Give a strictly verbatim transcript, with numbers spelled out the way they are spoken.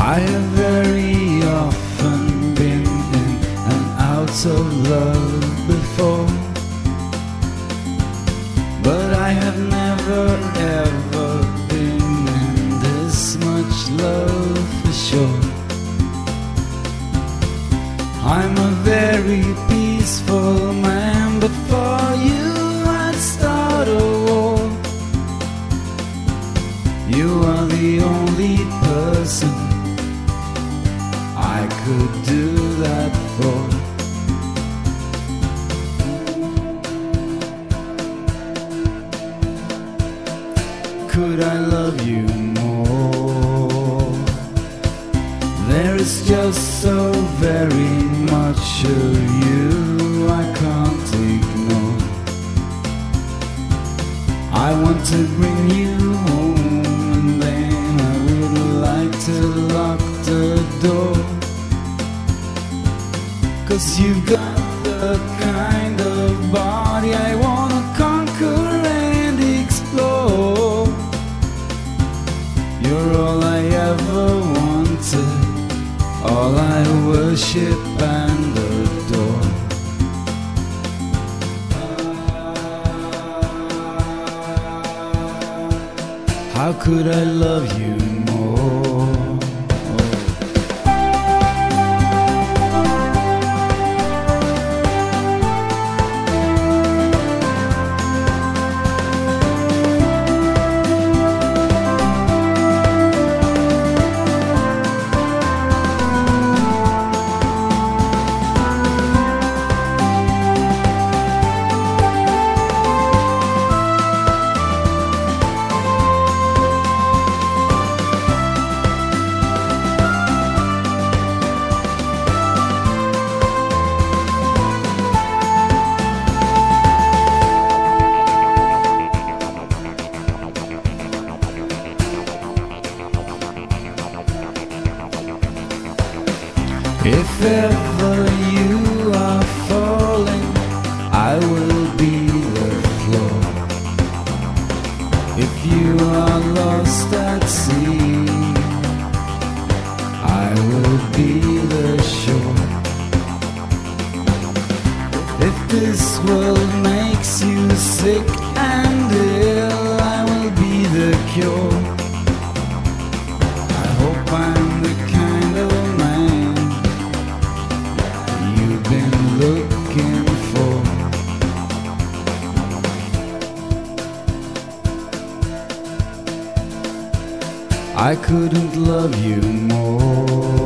I have very often been in and out of love before, but I have never ever been in this much love for sure. I'm a very peaceful man, but for you I'd start a war. You are the only person I could do that for. Could I love you more? There is just so very much of you I can't ignore. I want to bring you home, and then I would like to lock the door. 'Cause you've got the kind of body I wanna conquer and explore. You're all I ever wanted, all I worship and adore. How could I love you more? If ever you are falling, I will be the floor. If you are lost at sea, I will be the shore. If this world makes you sick and ill, I will be the cure. I hope I'm the kind of man you've been looking for. I couldn't love you more.